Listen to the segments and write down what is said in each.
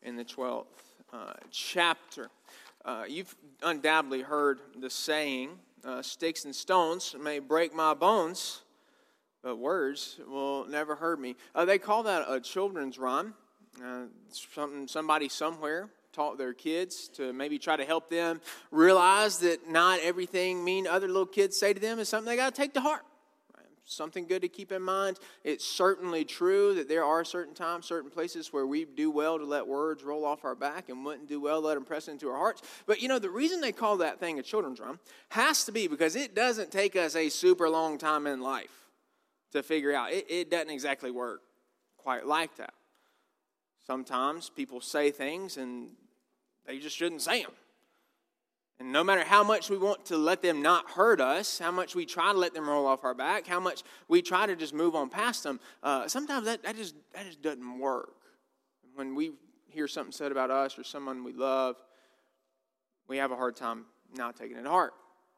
in the 12th chapter. You've undoubtedly heard the saying, sticks and stones may break my bones, but words will never hurt me. They call that a children's rhyme. Somebody somewhere taught their kids to maybe try to help them realize that not everything mean other little kids say to them is something they got to take to heart. Something good to keep in mind. It's certainly true that there are certain times, certain places where we do well to let words roll off our back and wouldn't do well to let them press into our hearts. But the reason they call that thing a children's rhyme has to be because it doesn't take us a super long time in life to figure out. It doesn't exactly work quite like that. Sometimes people say things and they just shouldn't say them. And no matter how much we want to let them not hurt us, how much we try to let them roll off our back, how much we try to just move on past them, sometimes that just doesn't work. When we hear something said about us or someone we love, we have a hard time not taking it to heart.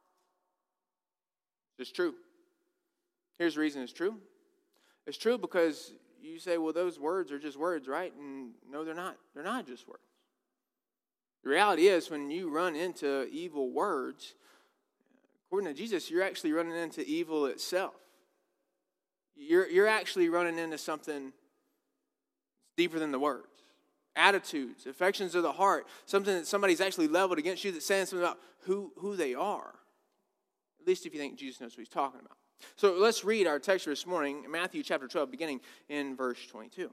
It's true. Here's the reason it's true. It's true because you say, well, those words are just words, right? And no, they're not. They're not just words. The reality is, when you run into evil words, according to Jesus, you're actually running into evil itself. You're actually running into something deeper than the words. Attitudes, affections of the heart, something that somebody's actually leveled against you that's saying something about who they are. At least if you think Jesus knows what he's talking about. So let's read our text this morning, Matthew chapter 12, beginning in verse 22.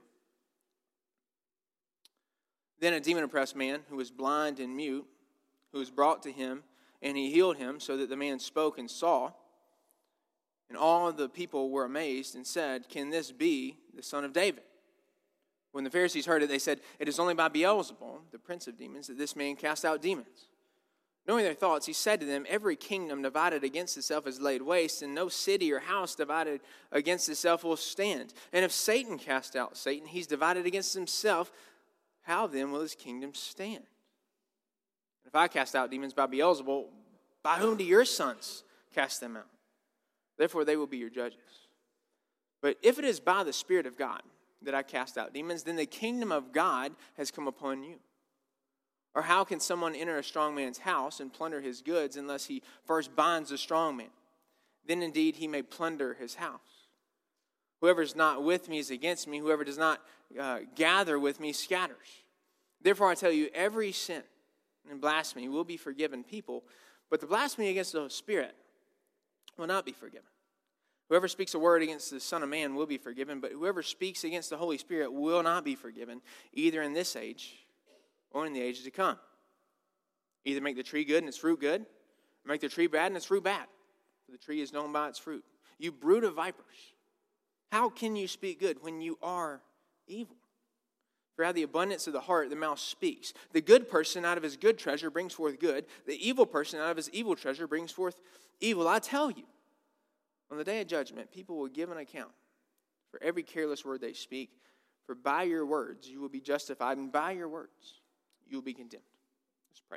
Then a demon-oppressed man who was blind and mute, who was brought to him, and he healed him so that the man spoke and saw. And all of the people were amazed and said, "Can this be the son of David?" When the Pharisees heard it, they said, "It is only by Beelzebul, the prince of demons, that this man casts out demons." Knowing their thoughts, he said to them, "Every kingdom divided against itself is laid waste, and no city or house divided against itself will stand. And if Satan cast out Satan, he's divided against himself. How then will his kingdom stand? If I cast out demons by Beelzebul, by whom do your sons cast them out? Therefore they will be your judges. But if it is by the Spirit of God that I cast out demons, then the kingdom of God has come upon you. Or how can someone enter a strong man's house and plunder his goods unless he first binds the strong man? Then indeed he may plunder his house. Whoever is not with me is against me. Whoever does not gather with me scatters. Therefore I tell you, every sin and blasphemy will be forgiven people, but the blasphemy against the Spirit will not be forgiven. Whoever speaks a word against the Son of Man will be forgiven, but whoever speaks against the Holy Spirit will not be forgiven, either in this age or in the age to come. Either make the tree good and its fruit good, or make the tree bad and its fruit bad. For the tree is known by its fruit. You brood of vipers, how can you speak good when you are evil? For out of the abundance of the heart, the mouth speaks. The good person out of his good treasure brings forth good. The evil person out of his evil treasure brings forth evil. I tell you, on the day of judgment, people will give an account for every careless word they speak. For by your words you will be justified, and by your words you will be condemned. Let's pray.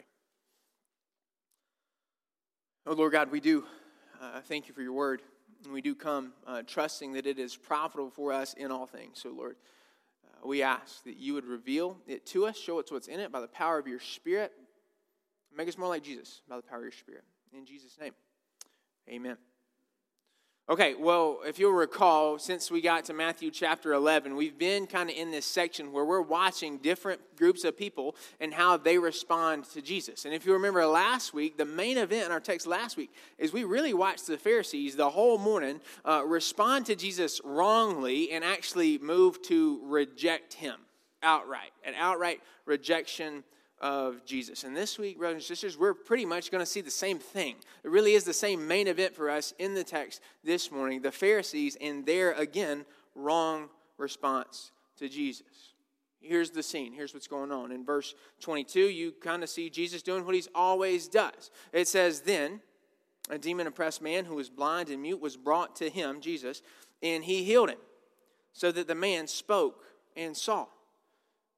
Oh, Lord God, we do thank you for your word. And we do come trusting that it is profitable for us in all things. So, Lord, we ask that you would reveal it to us, show us what's in it by the power of your Spirit. Make us more like Jesus by the power of your Spirit. In Jesus' name, amen. Okay, well, if you'll recall, since we got to Matthew chapter 11, we've been kind of in this section where we're watching different groups of people and how they respond to Jesus. And if you remember last week, the main event in our text last week is we really watched the Pharisees the whole morning respond to Jesus wrongly and actually move to reject him outright, an outright rejection of Jesus. And this week, brothers and sisters, we're pretty much going to see the same thing. It really is the same main event for us in the text this morning. The Pharisees and their, again, wrong response to Jesus. Here's the scene. Here's what's going on. In verse 22, you kind of see Jesus doing what he always does. It says, then a demon-oppressed man who was blind and mute was brought to him, Jesus, and he healed him, so that the man spoke and saw.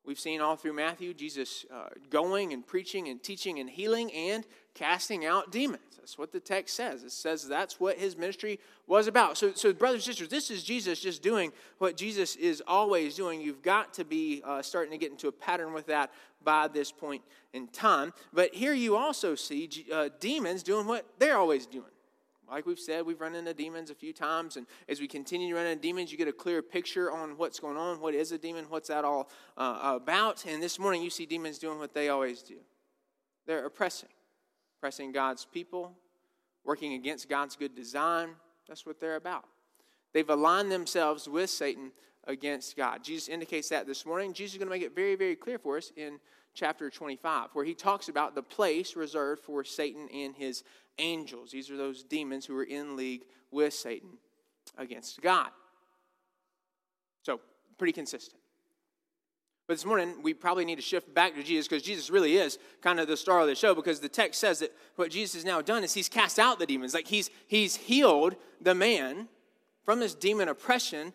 We've seen all through Matthew, Jesus going and preaching and teaching and healing and casting out demons. That's what the text says. It says that's what his ministry was about. So brothers and sisters, this is Jesus just doing what Jesus is always doing. You've got to be starting to get into a pattern with that by this point in time. But here you also see demons doing what they're always doing. Like we've said, we've run into demons a few times, and as we continue to run into demons, you get a clear picture on what's going on, what is a demon, what's that all about. And this morning, you see demons doing what they always do. They're oppressing God's people, working against God's good design. That's what they're about. They've aligned themselves with Satan against God. Jesus indicates that this morning. Jesus is going to make it very, very clear for us in chapter 25, where he talks about the place reserved for Satan and his angels. These are those demons who are in league with Satan against God. So, pretty consistent. But this morning, we probably need to shift back to Jesus, because Jesus really is kind of the star of the show, because the text says that what Jesus has now done is he's cast out the demons. Like he's healed the man from this demon oppression,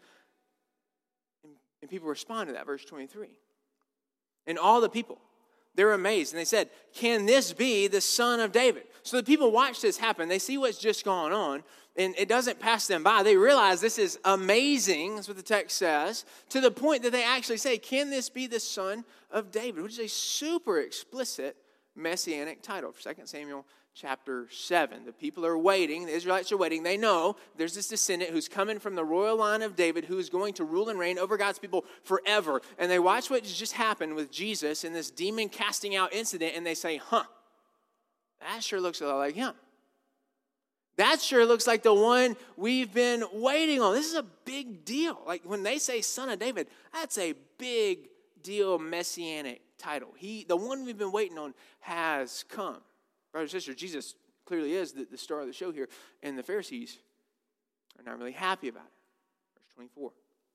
and people respond to that, verse 23. And all the people, they're amazed, and they said, "Can this be the Son of David?" So the people watch this happen. They see what's just gone on, and it doesn't pass them by. They realize this is amazing, that's what the text says, to the point that they actually say, "Can this be the Son of David?" Which is a super explicit messianic title for 2 Samuel chapter 7. The people are waiting. The Israelites are waiting. They know there's this descendant who's coming from the royal line of David who is going to rule and reign over God's people forever. And they watch what just happened with Jesus in this demon casting out incident, and they say, that sure looks a lot like him. That sure looks like the one we've been waiting on. This is a big deal. Like when they say Son of David, that's a big deal messianic title. The one we've been waiting on has come. Brothers and sisters, Jesus clearly is the star of the show here, and the Pharisees are not really happy about it. Verse 24.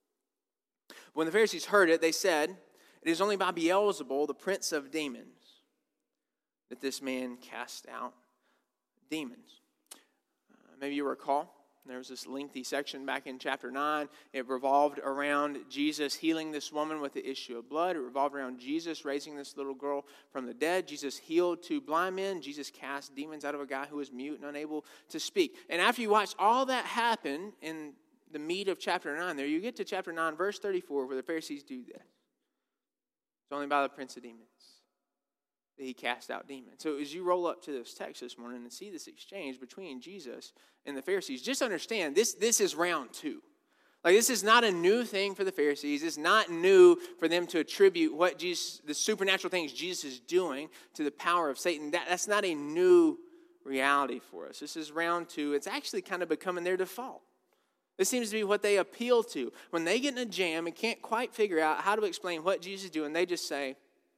When the Pharisees heard it, they said, "It is only by Beelzebul, the prince of demons, that this man cast out demons." Maybe you recall, there was this lengthy section back in chapter 9. It revolved around Jesus healing this woman with the issue of blood. It revolved around Jesus raising this little girl from the dead. Jesus healed 2 blind men. Jesus cast demons out of a guy who was mute and unable to speak. And after you watch all that happen in the meat of chapter 9 there, you get to chapter 9, verse 34, where the Pharisees do this. It's only by the prince of demons that he cast out demons. So as you roll up to this text this morning and see this exchange between Jesus and the Pharisees, just understand this is round 2. Like this is not a new thing for the Pharisees. It's not new for them to attribute what Jesus, the supernatural things Jesus is doing, to the power of Satan. That's not a new reality for us. This is round 2. It's actually kind of becoming their default. This seems to be what they appeal to. When they get in a jam and can't quite figure out how to explain what Jesus is doing, they just say,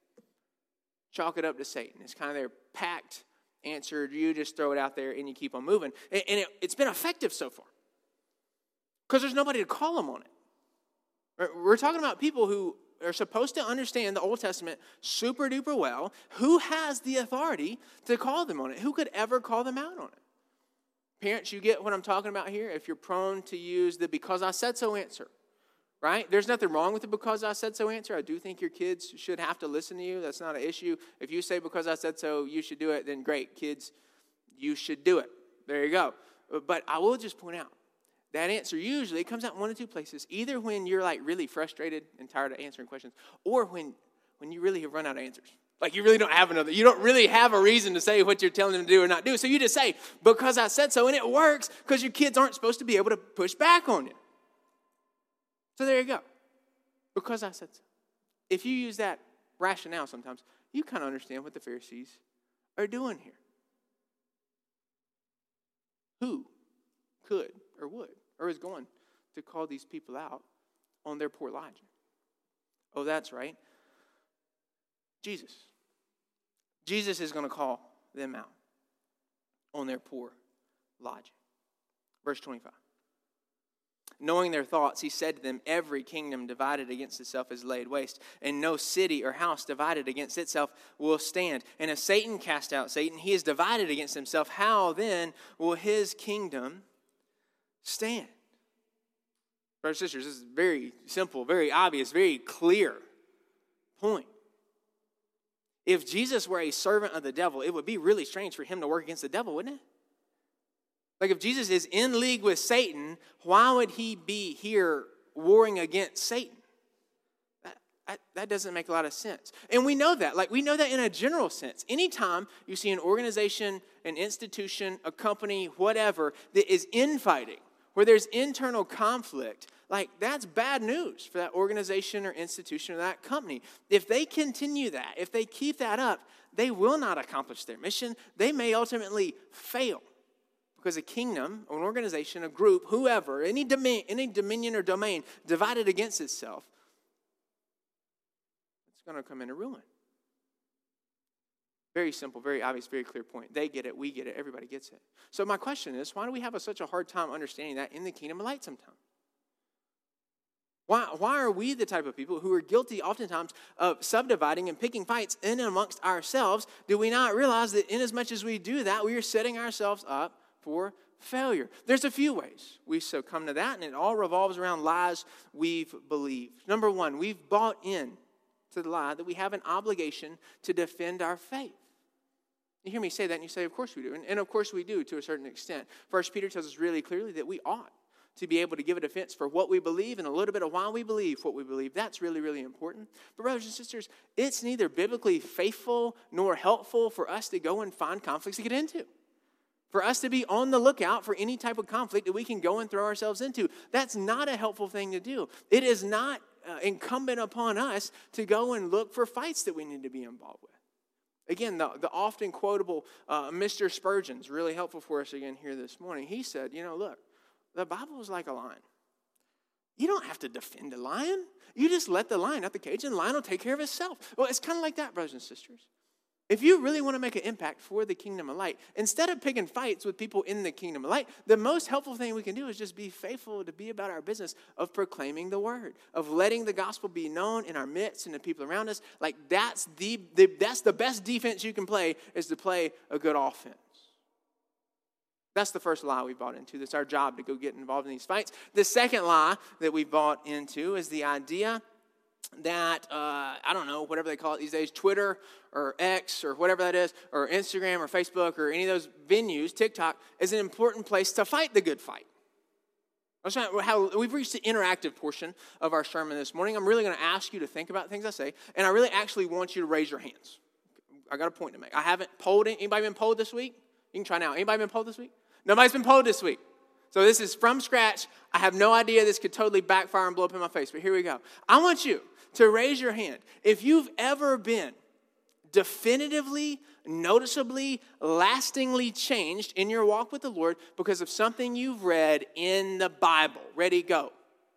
chalk it up to Satan. It's kind of their packed answer. You just throw it out there and you keep on moving. And it's been effective so far, because there's nobody to call them on it. We're talking about people who are supposed to understand the Old Testament super duper well. Who has the authority to call them on it? Who could ever call them out on it? Parents, you get what I'm talking about here? If you're prone to use the "because I said so" answer. Right? There's nothing wrong with the "because I said so" answer. I do think your kids should have to listen to you. That's not an issue. If you say "because I said so, you should do it," then great, kids, you should do it. There you go. But I will just point out, that answer usually comes out in one of 2 places. Either when you're like really frustrated and tired of answering questions, or when you really have run out of answers. Like you really don't have another. You don't really have a reason to say what you're telling them to do or not do. So you just say, "because I said so," and it works because your kids aren't supposed to be able to push back on you. So there you go. Because I said so. If you use that rationale sometimes, you kind of understand what the Pharisees are doing here. Who could or would or is going to call these people out on their poor logic? Oh, that's right. Jesus. Jesus is going to call them out on their poor logic. Verse 25. Knowing their thoughts, he said to them, "Every kingdom divided against itself is laid waste, and no city or house divided against itself will stand. And if Satan cast out Satan, he is divided against himself. How then will his kingdom stand?" Brothers and sisters, this is very simple, very obvious, very clear. point. If Jesus were a servant of the devil, it would be really strange for him to work against the devil, wouldn't it? Like if Jesus is in league with Satan, why would he be here warring against Satan? That doesn't make a lot of sense. And we know that. Like we know that in a general sense. Anytime you see an organization, an institution, a company, whatever, that is infighting, where there's internal conflict, like that's bad news for that organization or institution or that company. If they continue that, if they keep that up, they will not accomplish their mission. They may ultimately fail. Because a kingdom, an organization, a group, whoever, any dominion or domain divided against itself, it's going to come into ruin. Very simple, very obvious, very clear point. They get it, we get it, everybody gets it. So my question is, why do we have such a hard time understanding that in the kingdom of light sometimes? Why are we the type of people who are guilty oftentimes of subdividing and picking fights in and amongst ourselves? Do we not realize that in as much as we do that, we are setting ourselves up for failure? There's a few ways we succumb to that, and it all revolves around lies we've believed. Number one, we've bought in to the lie that we have an obligation to defend our faith. You hear me say that, and you say, of course we do. And of course we do to a certain extent. 1 Peter tells us really clearly that we ought to be able to give a defense for what we believe and a little bit of why we believe what we believe. That's really, really important. But brothers and sisters, it's neither biblically faithful nor helpful for us to go and find conflicts to get into. For us to be on the lookout for any type of conflict that we can go and throw ourselves into. That's not a helpful thing to do. It is not incumbent upon us to go and look for fights that we need to be involved with. Again, the often quotable Mr. Spurgeon's really helpful for us again here this morning. He said, look, the Bible is like a lion. You don't have to defend a lion. You just let the lion out the cage and the lion will take care of itself. Well, it's kind of like that, brothers and sisters. If you really want to make an impact for the kingdom of light, instead of picking fights with people in the kingdom of light, the most helpful thing we can do is just be faithful to be about our business of proclaiming the word, of letting the gospel be known in our midst and the people around us. Like that's the best defense you can play, is to play a good offense. That's the first lie we bought into. That's our job, to go get involved in these fights. The second lie that we bought into is the idea that, I don't know, whatever they call it these days, Twitter or X or whatever that is, or Instagram or Facebook or any of those venues, TikTok, is an important place to fight the good fight. That's not how we've reached the interactive portion of our sermon this morning. I'm really going to ask you to think about things I say, and I really actually want you to raise your hands. I got a point to make. I haven't polled. Anybody been polled this week? You can try now. Anybody been polled this week? Nobody's been polled this week. So this is from scratch. I have no idea. This could totally backfire and blow up in my face, but here we go. I want you to raise your hand if you've ever been definitively, noticeably, lastingly changed in your walk with the Lord because of something you've read in the Bible. Ready, go.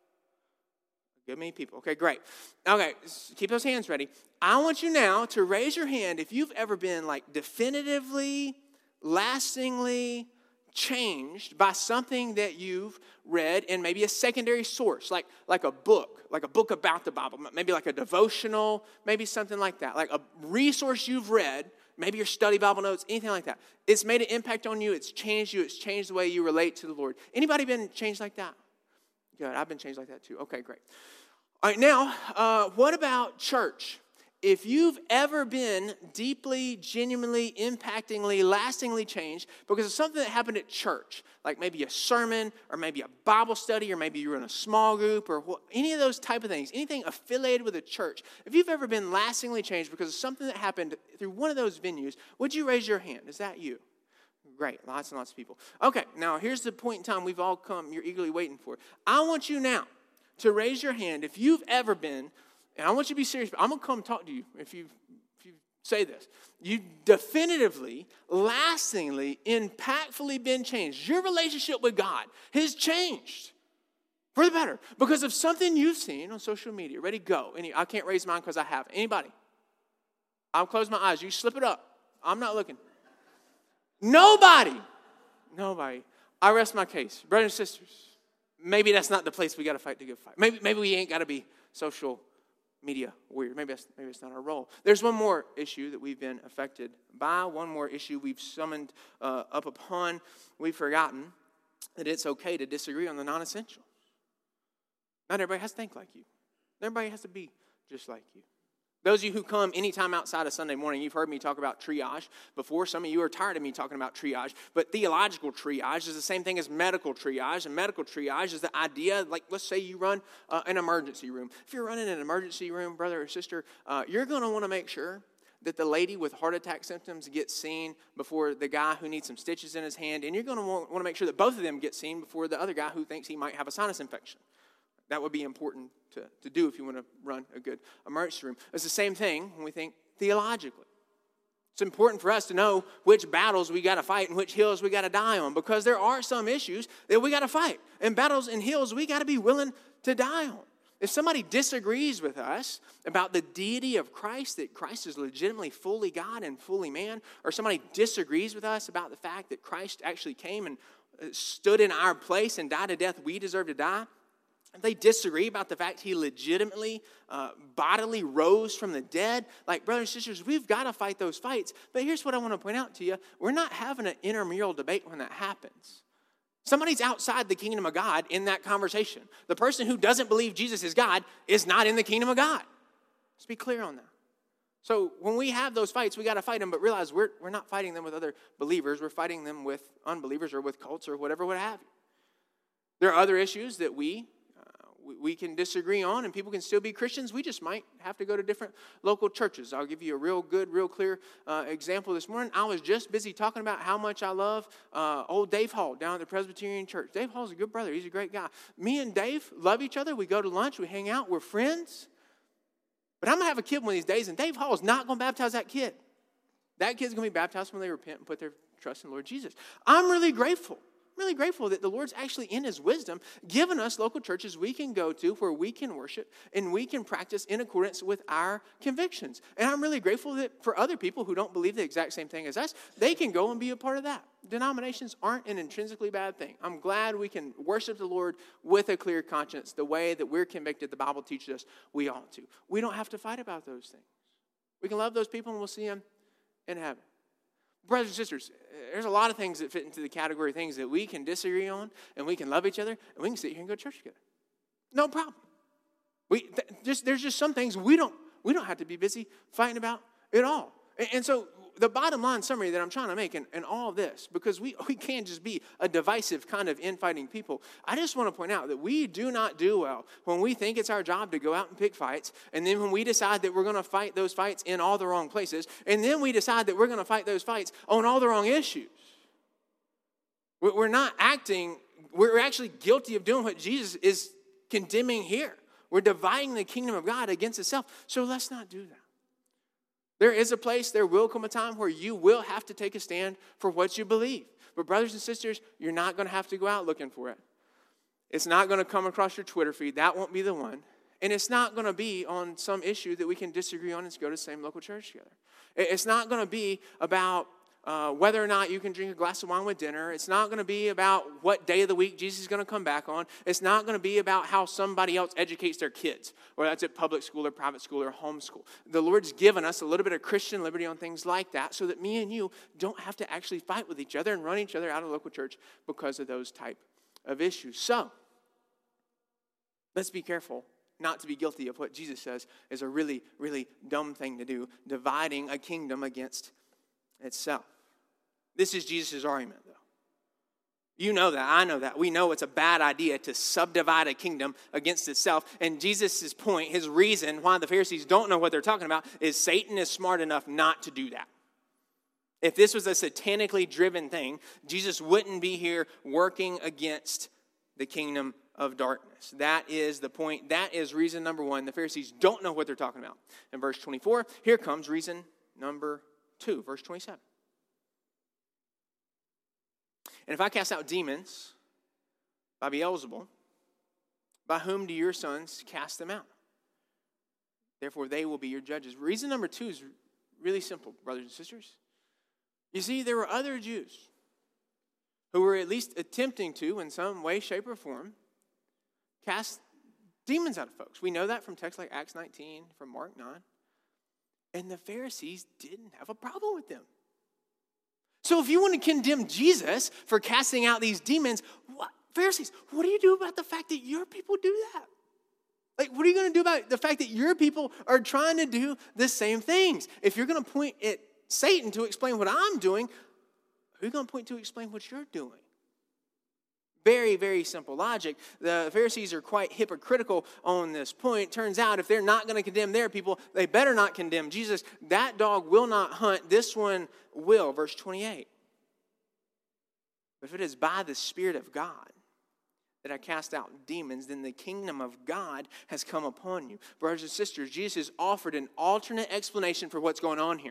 Good many people. Okay, great. Okay, keep those hands ready. I want you now to raise your hand if you've ever been definitively, lastingly changed by something that you've read in maybe a secondary source, like a book about the Bible, maybe like a devotional, maybe something like that, like a resource you've read, maybe your study Bible notes, anything like that. It's made an impact on you. It's changed you. It's changed the way you relate to the Lord. Anybody been changed like that? Good. I've been changed like that too. Okay, great. All right, now, what about church? If you've ever been deeply, genuinely, impactingly, lastingly changed because of something that happened at church, like maybe a sermon or maybe a Bible study or maybe you're in a small group or any of those type of things, anything affiliated with a church, if you've ever been lastingly changed because of something that happened through one of those venues, would you raise your hand? Is that you? Great, lots and lots of people. Okay, now here's the point in time we've all come, you're eagerly waiting for. I want you now to raise your hand if you've ever been. And I want you to be serious. I'm going to come talk to you if you say this. You definitively, lastingly, impactfully been changed. Your relationship with God has changed for the better because of something you've seen on social media. Ready, go. I can't raise mine because I haven't. Anybody? I'll close my eyes. You slip it up. I'm not looking. Nobody. I rest my case. Brothers and sisters, maybe that's not the place we got to fight the good fight. Maybe we ain't got to be social media weird. Maybe it's not our role. There's one more issue that we've been affected by. One more issue we've summoned up upon. We've forgotten that it's okay to disagree on the non-essentials. Not everybody has to think like you. Not everybody has to be just like you. Those of you who come anytime outside of Sunday morning, you've heard me talk about triage before. Some of you are tired of me talking about triage. But theological triage is the same thing as medical triage. And medical triage is the idea, like let's say you run an emergency room. If you're running an emergency room, brother or sister, you're going to want to make sure that the lady with heart attack symptoms gets seen before the guy who needs some stitches in his hand. And you're going to want to make sure that both of them get seen before the other guy who thinks he might have a sinus infection. That would be important to do if you want to run a good emergency room. It's the same thing when we think theologically. It's important for us to know which battles we got to fight and which hills we got to die on, because there are some issues that we got to fight. And battles and hills we got to be willing to die on. If somebody disagrees with us about the deity of Christ, that Christ is legitimately fully God and fully man, or somebody disagrees with us about the fact that Christ actually came and stood in our place and died a death we deserve to die, if they disagree about the fact he legitimately, bodily rose from the dead, like brothers and sisters, we've got to fight those fights. But here's what I want to point out to you. We're not having an intramural debate when that happens. Somebody's outside the kingdom of God in that conversation. The person who doesn't believe Jesus is God is not in the kingdom of God. Let's be clear on that. So when we have those fights, we got to fight them, but realize we're not fighting them with other believers. We're fighting them with unbelievers or with cults or whatever would have you. There are other issues that we we can disagree on, and people can still be Christians. We just might have to go to different local churches. I'll give you a real good, real clear example this morning. I was just busy talking about how much I love old Dave Hall down at the Presbyterian Church. Dave Hall's a good brother. He's a great guy. Me and Dave love each other. We go to lunch. We hang out. We're friends. But I'm going to have a kid one of these days, and Dave Hall is not going to baptize that kid. That kid's going to be baptized when they repent and put their trust in the Lord Jesus. I'm really grateful that the Lord's actually in his wisdom given us local churches we can go to where we can worship and we can practice in accordance with our convictions. And I'm really grateful that for other people who don't believe the exact same thing as us, they can go and be a part of that. Denominations aren't an intrinsically bad thing. I'm glad we can worship the Lord with a clear conscience the way that we're convicted the Bible teaches us we ought to. We don't have to fight about those things. We can love those people and we'll see them in heaven. Brothers and sisters, there's a lot of things that fit into the category of things that we can disagree on, and we can love each other, and we can sit here and go to church together. No problem. There's just some things we don't have to be busy fighting about at all. And so the bottom line summary that I'm trying to make in all of this, because we can't just be a divisive kind of infighting people, I just want to point out that we do not do well when we think it's our job to go out and pick fights, and then when we decide that we're going to fight those fights in all the wrong places, and then we decide that we're going to fight those fights on all the wrong issues. We're not acting, we're actually guilty of doing what Jesus is condemning here. We're dividing the kingdom of God against itself, so let's not do that. There is a place, there will come a time where you will have to take a stand for what you believe. But brothers and sisters, you're not going to have to go out looking for it. It's not going to come across your Twitter feed. That won't be the one. And it's not going to be on some issue that we can disagree on and go to the same local church together. It's not going to be about whether or not you can drink a glass of wine with dinner. It's not going to be about what day of the week Jesus is going to come back on. It's not going to be about how somebody else educates their kids, whether that's at public school or private school or homeschool. The Lord's given us a little bit of Christian liberty on things like that so that me and you don't have to actually fight with each other and run each other out of local church because of those type of issues. So, let's be careful not to be guilty of what Jesus says is a really, really dumb thing to do, dividing a kingdom against itself. This is Jesus' argument, though. You know that. I know that. We know it's a bad idea to subdivide a kingdom against itself. And Jesus' point, his reason why the Pharisees don't know what they're talking about is Satan is smart enough not to do that. If this was a satanically driven thing, Jesus wouldn't be here working against the kingdom of darkness. That is the point. That is reason number one. The Pharisees don't know what they're talking about. In verse 24, here comes reason number 2, verse 27. And if I cast out demons by Beelzebul, by whom do your sons cast them out? Therefore, they will be your judges. Reason number 2 is really simple, brothers and sisters. You see, there were other Jews who were at least attempting to, in some way, shape, or form, cast demons out of folks. We know that from texts like Acts 19, from Mark 9. And the Pharisees didn't have a problem with them. So if you want to condemn Jesus for casting out these demons, Pharisees, what do you do about the fact that your people do that? Like, what are you going to do about the fact that your people are trying to do the same things? If you're going to point at Satan to explain what I'm doing, who are you going to point to explain what you're doing? Very, very simple logic. The Pharisees are quite hypocritical on this point. Turns out if they're not going to condemn their people, they better not condemn Jesus. That dog will not hunt. This one will. Verse 28. But if it is by the Spirit of God that I cast out demons, then the kingdom of God has come upon you. Brothers and sisters, Jesus has offered an alternate explanation for what's going on here.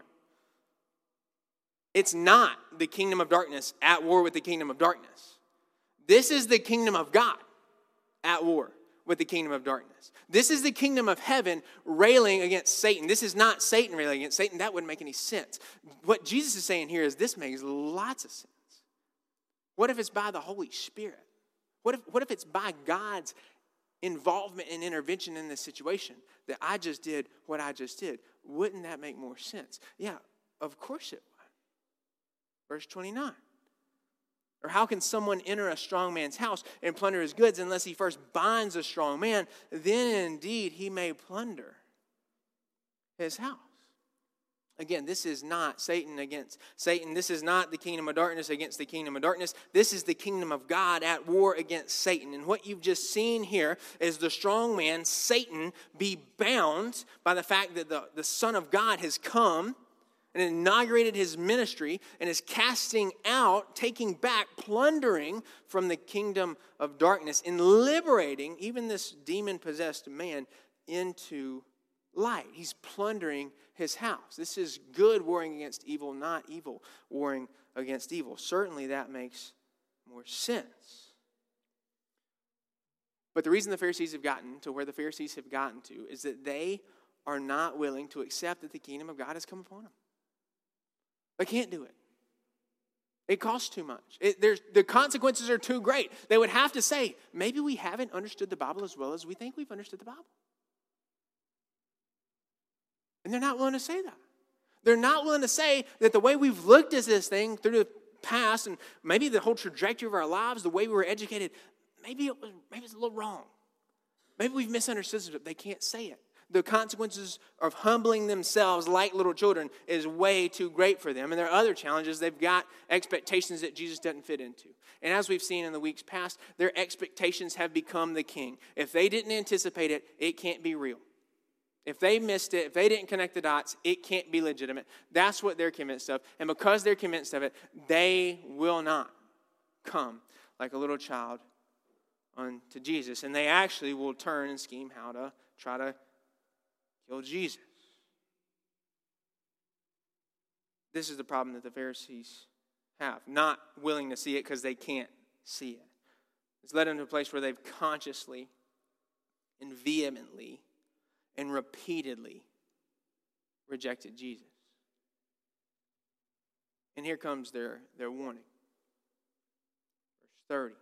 It's not the kingdom of darkness at war with the kingdom of darkness. This is the kingdom of God at war with the kingdom of darkness. This is the kingdom of heaven railing against Satan. This is not Satan railing against Satan. That wouldn't make any sense. What Jesus is saying here is this makes lots of sense. What if it's by the Holy Spirit? What if it's by God's involvement and intervention in this situation that I just did what I just did? Wouldn't that make more sense? Yeah, of course it would. Verse 29. Or how can someone enter a strong man's house and plunder his goods unless he first binds a strong man? Then indeed he may plunder his house. Again, this is not Satan against Satan. This is not the kingdom of darkness against the kingdom of darkness. This is the kingdom of God at war against Satan. And what you've just seen here is the strong man, Satan, be bound by the fact that the Son of God has come and inaugurated his ministry and is casting out, taking back, plundering from the kingdom of darkness and liberating even this demon-possessed man into light. He's plundering his house. This is good warring against evil, not evil warring against evil. Certainly that makes more sense. But the reason the Pharisees have gotten to where the Pharisees have gotten to is that they are not willing to accept that the kingdom of God has come upon them. They can't do it. It costs too much. The consequences are too great. They would have to say, maybe we haven't understood the Bible as well as we think we've understood the Bible. And they're not willing to say that. They're not willing to say that the way we've looked at this thing through the past and maybe the whole trajectory of our lives, the way we were educated, maybe it's a little wrong. Maybe we've misunderstood it. They can't say it. The consequences of humbling themselves like little children is way too great for them. And there are other challenges. They've got expectations that Jesus doesn't fit into. And as we've seen in the weeks past, their expectations have become the king. If they didn't anticipate it, it can't be real. If they missed it, if they didn't connect the dots, it can't be legitimate. That's what they're convinced of. And because they're convinced of it, they will not come like a little child unto Jesus. And they actually will turn and scheme how to try to kill Jesus. This is the problem that the Pharisees have. Not willing to see it because they can't see it. It's led them to a place where they've consciously and vehemently and repeatedly rejected Jesus. And here comes their warning. Verse 30.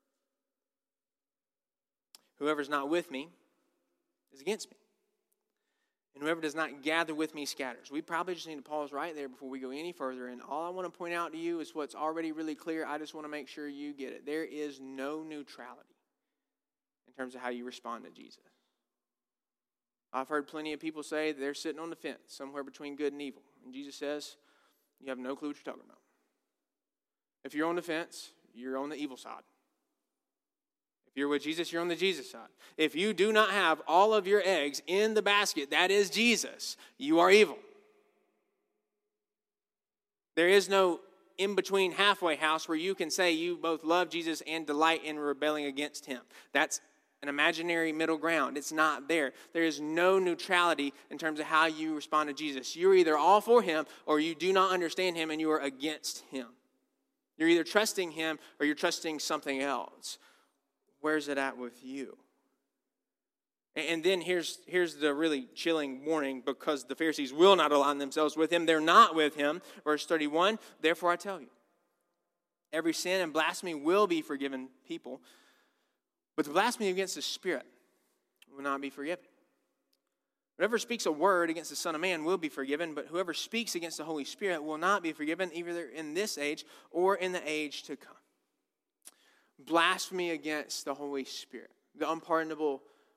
Whoever's not with me is against me. And whoever does not gather with me scatters. We probably just need to pause right there before we go any further. And all I want to point out to you is what's already really clear. I just want to make sure you get it. There is no neutrality in terms of how you respond to Jesus. I've heard plenty of people say they're sitting on the fence, somewhere between good and evil. And Jesus says, you have no clue what you're talking about. If you're on the fence, you're on the evil side. If you're with Jesus, you're on the Jesus side. If you do not have all of your eggs in the basket, that is Jesus, you are evil. There is no in-between halfway house where you can say you both love Jesus and delight in rebelling against him. That's an imaginary middle ground. It's not there. There is no neutrality in terms of how you respond to Jesus. You're either all for him or you do not understand him and you are against him. You're either trusting him or you're trusting something else. Where's it at with you? And then here's the really chilling warning, because the Pharisees will not align themselves with him. They're not with him. Verse 31, therefore I tell you, every sin and blasphemy will be forgiven people, but the blasphemy against the Spirit will not be forgiven. Whoever speaks a word against the Son of Man will be forgiven, but whoever speaks against the Holy Spirit will not be forgiven, either in this age or in the age to come. Blasphemy against the Holy Spirit, the unpardonable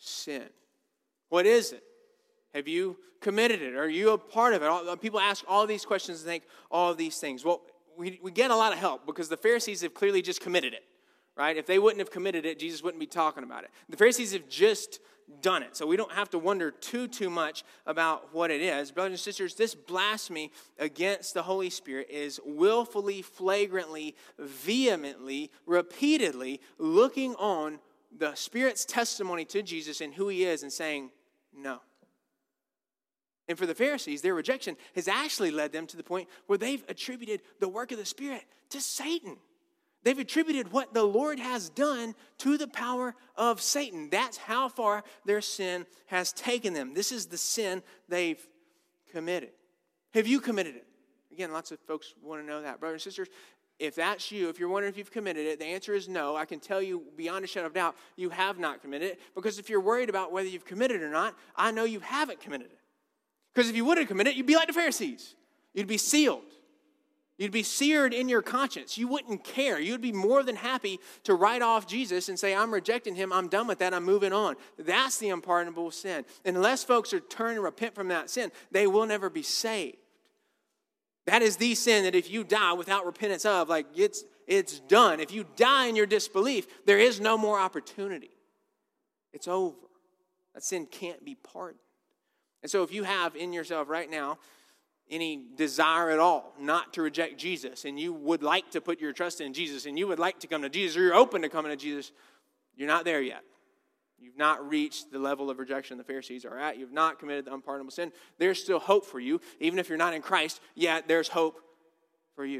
sin. What is it? Have you committed it? Are you a part of it? People ask all these questions and think all of these things. Well, we get a lot of help because the Pharisees have clearly just committed it, right? If they wouldn't have committed it, Jesus wouldn't be talking about it. The Pharisees have just done it, so we don't have to wonder too much about what it is. Brothers and sisters, this blasphemy against the Holy Spirit is willfully, flagrantly, vehemently, repeatedly looking on the Spirit's testimony to Jesus and who he is and saying, no. And for the Pharisees, their rejection has actually led them to the point where they've attributed the work of the Spirit to Satan. They've attributed what the Lord has done to the power of Satan. That's how far their sin has taken them. This is the sin they've committed. Have you committed it? Again, lots of folks want to know that. Brothers and sisters, if that's you, if you're wondering if you've committed it, the answer is no. I can tell you beyond a shadow of doubt, you have not committed it. Because if you're worried about whether you've committed it or not, I know you haven't committed it. Because if you would have committed it, you'd be like the Pharisees. You'd be sealed. You'd be seared in your conscience. You wouldn't care. You'd be more than happy to write off Jesus and say, I'm rejecting him. I'm done with that. I'm moving on. That's the unpardonable sin. And unless folks are turning and repent from that sin, they will never be saved. That is the sin that if you die without repentance of, like it's done. If you die in your disbelief, there is no more opportunity. It's over. That sin can't be pardoned. And so if you have in yourself right now any desire at all not to reject Jesus, and you would like to put your trust in Jesus, and you would like to come to Jesus, or you're open to coming to Jesus, you're not there yet. You've not reached the level of rejection the Pharisees are at. You've not committed the unpardonable sin. There's still hope for you. Even if you're not in Christ, yet there's hope for you.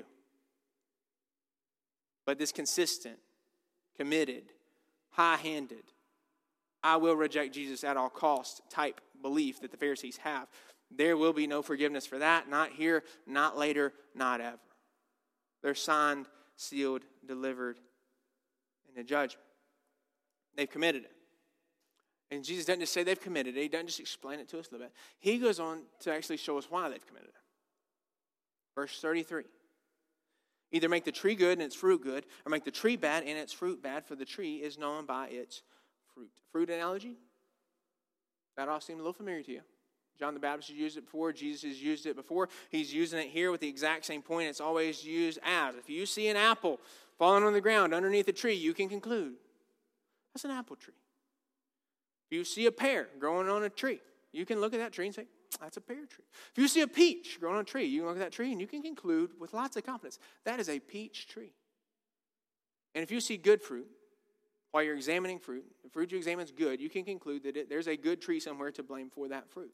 But this consistent, committed, high-handed, I will reject Jesus at all costs type belief that the Pharisees have, there will be no forgiveness for that, not here, not later, not ever. They're signed, sealed, delivered in the judgment. They've committed it. And Jesus doesn't just say they've committed it. He doesn't just explain it to us a little bit. He goes on to actually show us why they've committed it. Verse 33. Either make the tree good and its fruit good, or make the tree bad and its fruit bad, for the tree is known by its fruit. Fruit analogy? That all seemed a little familiar to you. John the Baptist has used it before. Jesus has used it before. He's using it here with the exact same point it's always used as. If you see an apple falling on the ground underneath a tree, you can conclude that's an apple tree. If you see a pear growing on a tree, you can look at that tree and say, that's a pear tree. If you see a peach growing on a tree, you can look at that tree and you can conclude with lots of confidence, that is a peach tree. And if you see good fruit, while you're examining fruit, the fruit you examine is good, you can conclude that there's a good tree somewhere to blame for that fruit.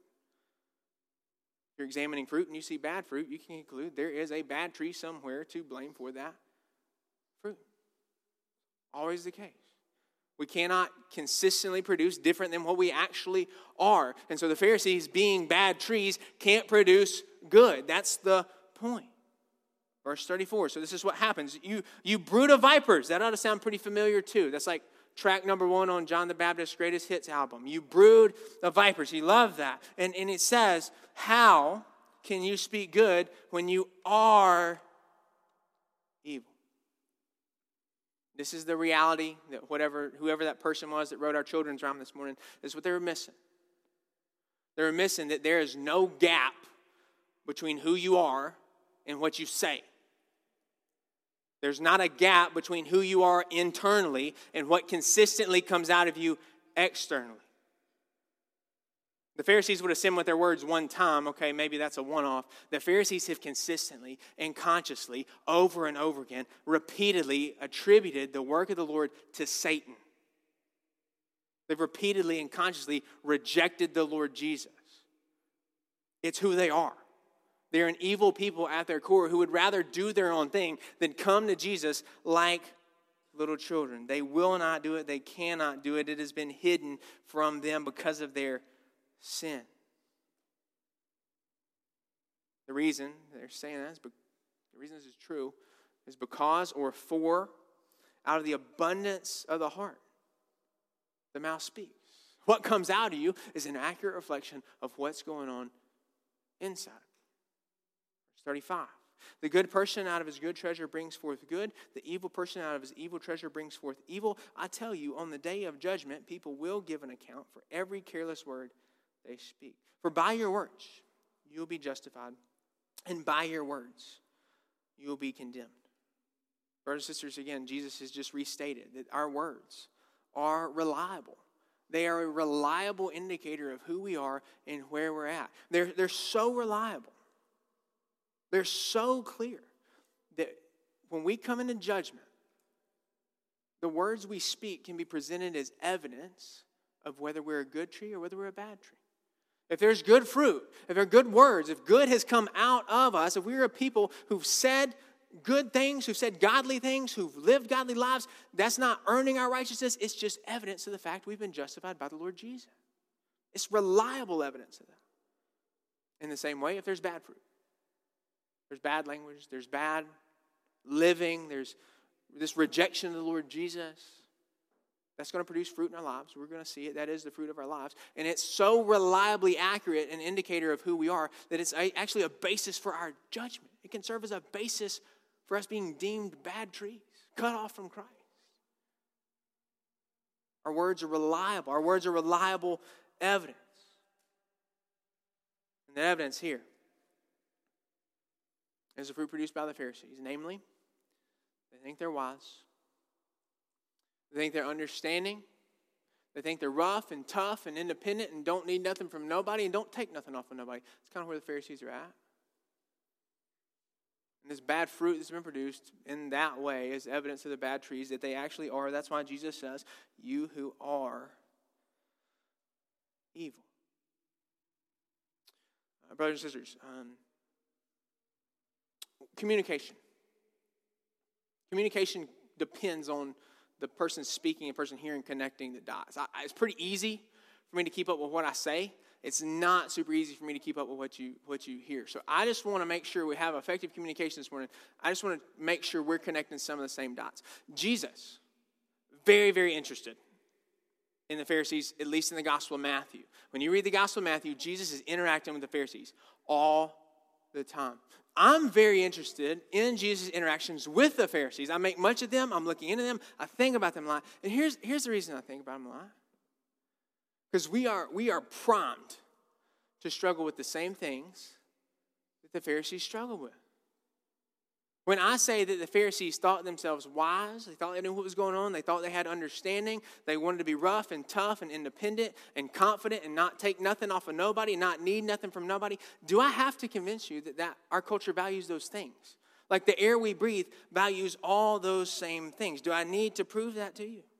If you're examining fruit and you see bad fruit, you can conclude there is a bad tree somewhere to blame for that fruit. Always the case. We cannot consistently produce different than what we actually are. And so the Pharisees, being bad trees, can't produce good. That's the point. Verse 34. So this is what happens. You brood of vipers. That ought to sound pretty familiar too. That's like track number 1 on John the Baptist's Greatest Hits album. You brood of vipers. You love that. And it says, how can you speak good when you are evil? This is the reality that whoever that person was that wrote our children's rhyme this morning, this is what they were missing. They were missing that there is no gap between who you are and what you say. There's not a gap between who you are internally and what consistently comes out of you externally. The Pharisees would have sinned with their words one time. Okay, maybe that's a one-off. The Pharisees have consistently and consciously, over and over again, repeatedly attributed the work of the Lord to Satan. They've repeatedly and consciously rejected the Lord Jesus. It's who they are. They're an evil people at their core who would rather do their own thing than come to Jesus like little children. They will not do it. They cannot do it. It has been hidden from them because of their sin. The reason they're saying that, the reason this is true, is because or for, out of the abundance of the heart, the mouth speaks. What comes out of you is an accurate reflection of what's going on inside. Verse 35. The good person out of his good treasure brings forth good. The evil person out of his evil treasure brings forth evil. I tell you, on the day of judgment, people will give an account for every careless word they speak. For by your words, you will be justified, and by your words, you will be condemned. Brothers and sisters, again, Jesus has just restated that our words are reliable. They are a reliable indicator of who we are and where we're at. They're so reliable. They're so clear that when we come into judgment, the words we speak can be presented as evidence of whether we're a good tree or whether we're a bad tree. If there's good fruit, if there are good words, if good has come out of us, if we're a people who've said good things, who've said godly things, who've lived godly lives, that's not earning our righteousness. It's just evidence of the fact we've been justified by the Lord Jesus. It's reliable evidence of that. In the same way, if there's bad fruit, there's bad language, there's bad living, there's this rejection of the Lord Jesus, that's going to produce fruit in our lives. We're going to see it. That is the fruit of our lives. And it's so reliably accurate an indicator of who we are that it's actually a basis for our judgment. It can serve as a basis for us being deemed bad trees, cut off from Christ. Our words are reliable. Our words are reliable evidence. And the evidence here is the fruit produced by the Pharisees. Namely, they think they're wise. They think they're understanding. They think they're rough and tough and independent and don't need nothing from nobody and don't take nothing off of nobody. It's kind of where the Pharisees are at. And this bad fruit that's been produced in that way is evidence of the bad trees that they actually are. That's why Jesus says, you who are evil. Brothers and sisters, communication. Communication depends on the person speaking and person hearing, connecting the dots. It's pretty easy for me to keep up with what I say. It's not super easy for me to keep up with what you hear. So I just want to make sure we have effective communication this morning. I just want to make sure we're connecting some of the same dots. Jesus, very, very interested in the Pharisees, at least in the Gospel of Matthew. When you read the Gospel of Matthew, Jesus is interacting with the Pharisees all the time. I'm very interested in Jesus' interactions with the Pharisees. I make much of them. I'm looking into them. I think about them a lot. And here's the reason I think about them a lot. Because we are primed to struggle with the same things that the Pharisees struggled with. When I say that the Pharisees thought themselves wise, they thought they knew what was going on, they thought they had understanding, they wanted to be rough and tough and independent and confident and not take nothing off of nobody, not need nothing from nobody, do I have to convince you that our culture values those things? Like the air we breathe values all those same things. Do I need to prove that to you?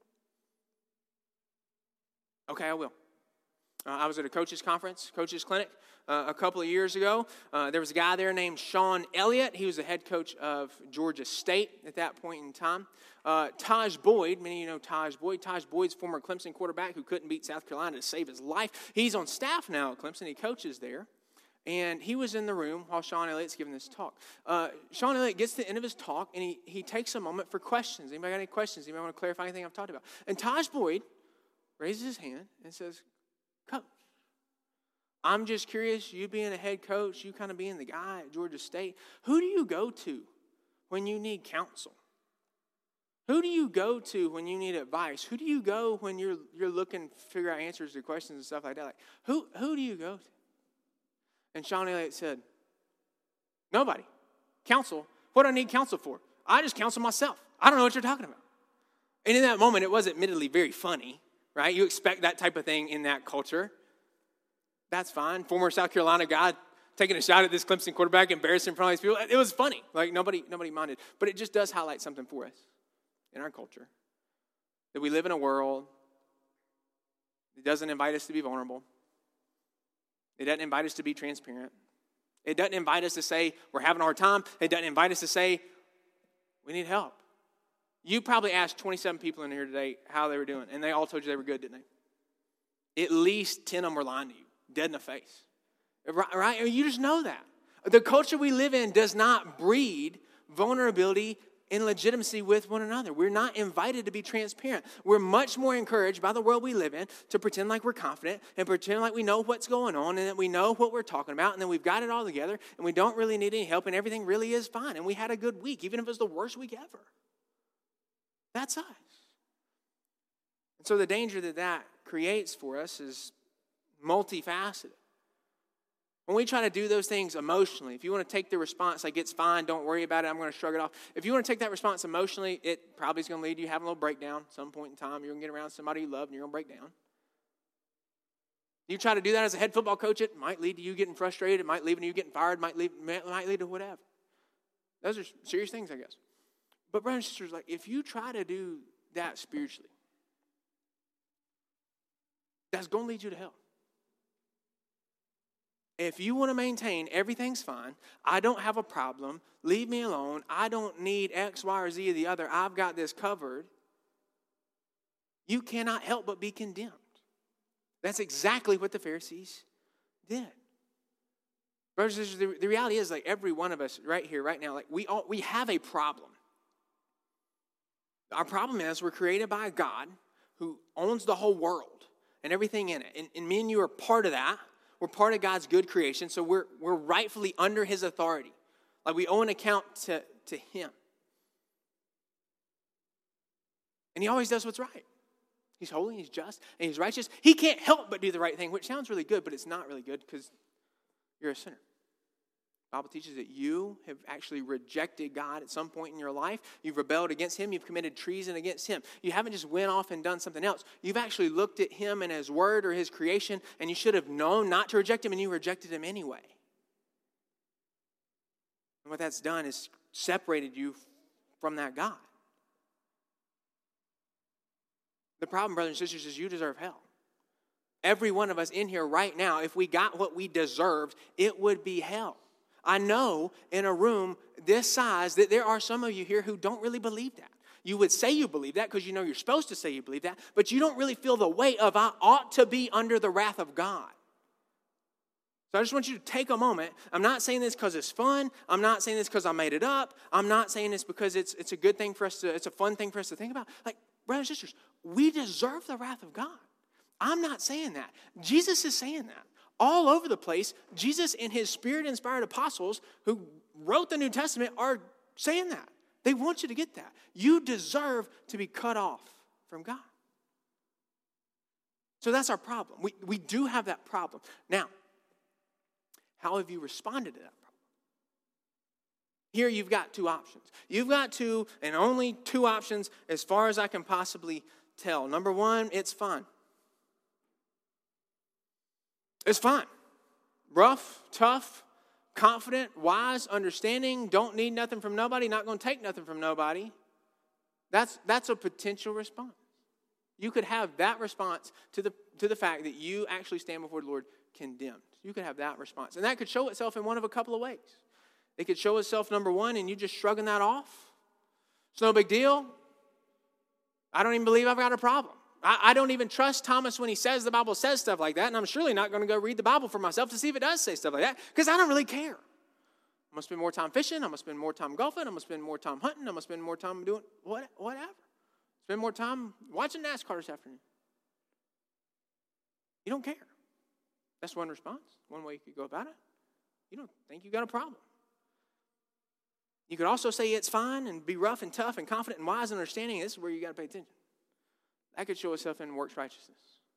Okay, I will. I was at a coaches conference, coaches clinic, a couple of years ago. There was a guy there named Sean Elliott. He was the head coach of Georgia State at that point in time. Taj Boyd, many of you know Taj Boyd. Taj Boyd's former Clemson quarterback who couldn't beat South Carolina to save his life. He's on staff now at Clemson. He coaches there. And he was in the room while Sean Elliott's giving this talk. Sean Elliott gets to the end of his talk, and he takes a moment for questions. Anybody got any questions? Anybody want to clarify anything I've talked about? And Taj Boyd raises his hand and says, Coach, I'm just curious, you being a head coach, you kind of being the guy at Georgia State, who do you go to when you need counsel? Who do you go to when you need advice? Who do you go when you're looking to figure out answers to questions and stuff like that? Like, who do you go to? And Sean Elliott said, nobody. Counsel? What do I need counsel for? I just counsel myself. I don't know what you're talking about. And in that moment, it was admittedly very funny, right? You expect that type of thing in that culture. That's fine. Former South Carolina guy taking a shot at this Clemson quarterback, embarrassing in front of these people. It was funny. Like nobody minded. But it just does highlight something for us in our culture. That we live in a world that doesn't invite us to be vulnerable. It doesn't invite us to be transparent. It doesn't invite us to say we're having a hard time. It doesn't invite us to say we need help. You probably asked 27 people in here today how they were doing, and they all told you they were good, didn't they? At least 10 of them were lying to you, dead in the face. Right? You just know that. The culture we live in does not breed vulnerability in legitimacy with one another. We're not invited to be transparent. We're much more encouraged by the world we live in to pretend like we're confident and pretend like we know what's going on and that we know what we're talking about and then we've got it all together and we don't really need any help and everything really is fine and we had a good week, even if it was the worst week ever. That's us. And so the danger that creates for us is multifaceted. When we try to do those things emotionally, if you want to take the response like it's fine, don't worry about it, I'm going to shrug it off. If you want to take that response emotionally, it probably is going to lead you to having a little breakdown at some point in time. You're going to get around somebody you love and you're going to break down. You try to do that as a head football coach, it might lead to you getting frustrated. It might lead to you getting fired. It might lead to whatever. Those are serious things, I guess. But brothers and sisters, like if you try to do that spiritually, that's going to lead you to hell. If you want to maintain everything's fine, I don't have a problem, leave me alone, I don't need X, Y, or Z or the other, I've got this covered, you cannot help but be condemned. That's exactly what the Pharisees did. Brothers and sisters, the reality is like every one of us right here, right now, like we have a problem. Our problem is we're created by a God who owns the whole world and everything in it. And me and you are part of that. We're part of God's good creation, so we're rightfully under his authority. Like we owe an account to him. And he always does what's right. He's holy, he's just, and he's righteous. He can't help but do the right thing, which sounds really good, but it's not really good because you're a sinner. The Bible teaches that you have actually rejected God at some point in your life. You've rebelled against him. You've committed treason against him. You haven't just went off and done something else. You've actually looked at him and his word or his creation, and you should have known not to reject him, and you rejected him anyway. And what that's done is separated you from that God. The problem, brothers and sisters, is you deserve hell. Every one of us in here right now, if we got what we deserved, it would be hell. I know in a room this size that there are some of you here who don't really believe that. You would say you believe that because you know you're supposed to say you believe that, but you don't really feel the weight of I ought to be under the wrath of God. So I just want you to take a moment. I'm not saying this because it's fun. I'm not saying this because I made it up. I'm not saying this because it's a good thing for us to, it's a fun thing for us to think about. Like, brothers and sisters, we deserve the wrath of God. I'm not saying that. Jesus is saying that. All over the place, Jesus and his Spirit-inspired apostles who wrote the New Testament are saying that. They want you to get that. You deserve to be cut off from God. So that's our problem. We do have that problem. Now, how have you responded to that problem? Here you've got two options. You've got two and only two options as far as I can possibly tell. Number one, it's fine. It's fine. Rough, tough, confident, wise, understanding, don't need nothing from nobody, not going to take nothing from nobody. That's a potential response. You could have that response to the fact that you actually stand before the Lord condemned. You could have that response. And that could show itself in one of a couple of ways. It could show itself, number one, in you just shrugging that off. It's no big deal. I don't even believe I've got a problem. I don't even trust Thomas when he says the Bible says stuff like that, and I'm surely not going to go read the Bible for myself to see if it does say stuff like that, because I don't really care. I'm going to spend more time fishing. I'm going to spend more time golfing. I'm going to spend more time hunting. I'm going to spend more time doing whatever. Spend more time watching NASCAR this afternoon. You don't care. That's one response, one way you could go about it. You don't think you got a problem. You could also say it's fine and be rough and tough and confident and wise and understanding. This is where you got to pay attention. That could show itself in works righteousness.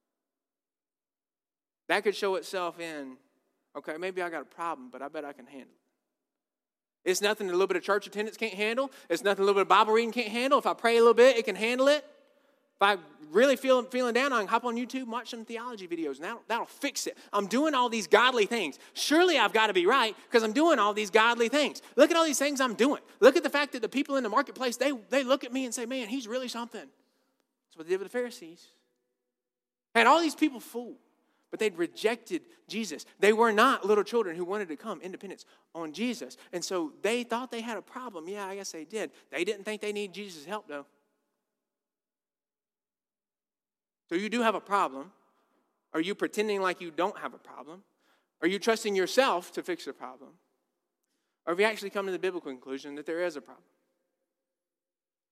That could show itself in, okay, maybe I got a problem, but I bet I can handle it. It's nothing a little bit of church attendance can't handle. It's nothing a little bit of Bible reading can't handle. If I pray a little bit, it can handle it. If I really feeling down, I can hop on YouTube and watch some theology videos, and that'll fix it. I'm doing all these godly things. Surely I've got to be right because I'm doing all these godly things. Look at all these things I'm doing. Look at the fact that the people in the marketplace, they look at me and say, man, he's really something. That's what they did with the Pharisees. Had all these people fooled, but they'd rejected Jesus. They were not little children who wanted to come independence on Jesus. And so they thought they had a problem. Yeah, I guess they did. They didn't think they needed Jesus' help, though. So you do have a problem. Are you pretending like you don't have a problem? Are you trusting yourself to fix the problem? Or have you actually come to the biblical conclusion that there is a problem?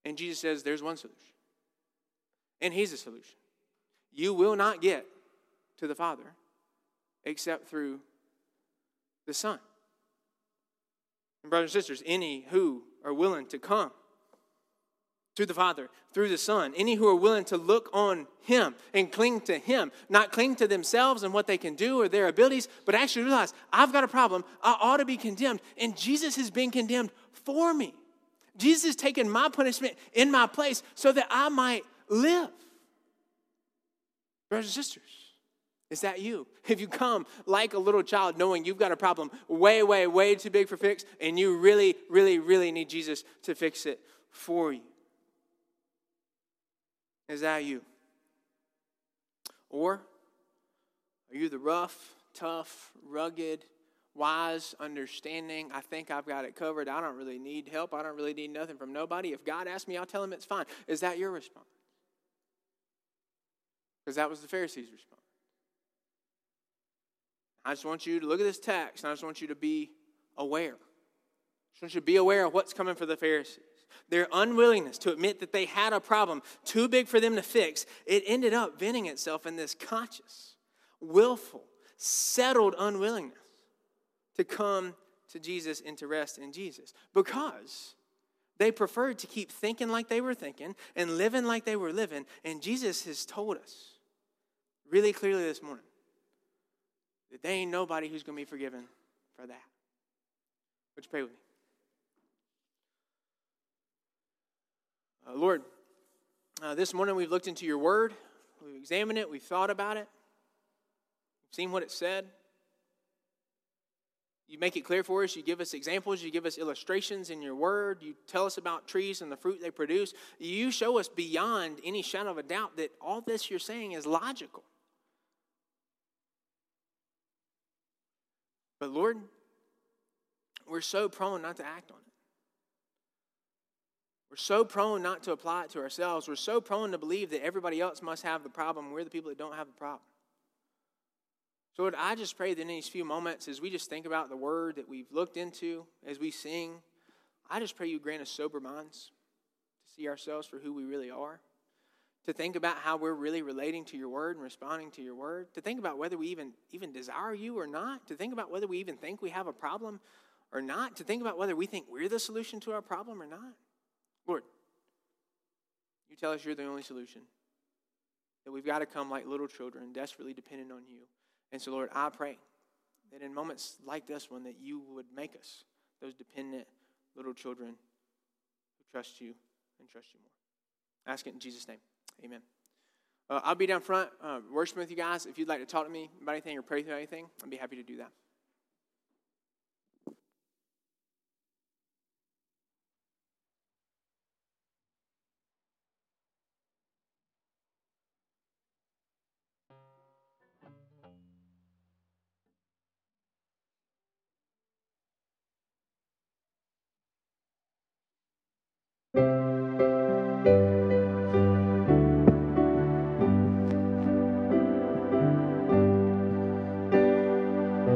And Jesus says there's one solution. And he's the solution. You will not get to the Father except through the Son. And brothers and sisters, any who are willing to come to the Father through the Son, any who are willing to look on him and cling to him, not cling to themselves and what they can do or their abilities, but actually realize, I've got a problem, I ought to be condemned, and Jesus has been condemned for me. Jesus has taken my punishment in my place so that I might live. Brothers and sisters, is that you? Have you come like a little child knowing you've got a problem way, way, way too big for fix, and you really, really, really need Jesus to fix it for you? Is that you? Or are you the rough, tough, rugged, wise, understanding, I think I've got it covered, I don't really need help, I don't really need nothing from nobody. If God asks me, I'll tell him it's fine. Is that your response? Because that was the Pharisees' response. I just want you to look at this text, and I just want you to be aware. I just want you to be aware of what's coming for the Pharisees. Their unwillingness to admit that they had a problem too big for them to fix, it ended up venting itself in this conscious, willful, settled unwillingness to come to Jesus and to rest in Jesus. Because they preferred to keep thinking like they were thinking and living like they were living. And Jesus has told us really clearly this morning that there ain't nobody who's going to be forgiven for that. Would you pray with me? Lord, this morning we've looked into your word. We've examined it. We've thought about it. We've seen what it said. You make it clear for us. You give us examples. You give us illustrations in your word. You tell us about trees and the fruit they produce. You show us beyond any shadow of a doubt that all this you're saying is logical. But Lord, we're so prone not to act on it. We're so prone not to apply it to ourselves. We're so prone to believe that everybody else must have the problem. We're the people that don't have the problem. So Lord, I just pray that in these few moments, as we just think about the word that we've looked into, as we sing, I just pray you grant us sober minds to see ourselves for who we really are, to think about how we're really relating to your word and responding to your word, to think about whether we even desire you or not, to think about whether we even think we have a problem or not, to think about whether we think we're the solution to our problem or not. Lord, you tell us you're the only solution, that we've got to come like little children, desperately dependent on you. And so, Lord, I pray that in moments like this one, that you would make us those dependent little children who trust you and trust you more. Ask it in Jesus' name. Amen. I'll be down front worshiping with you guys. If you'd like to talk to me about anything or pray through anything, I'd be happy to do that.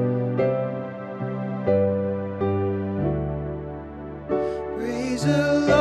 Praise the Lord.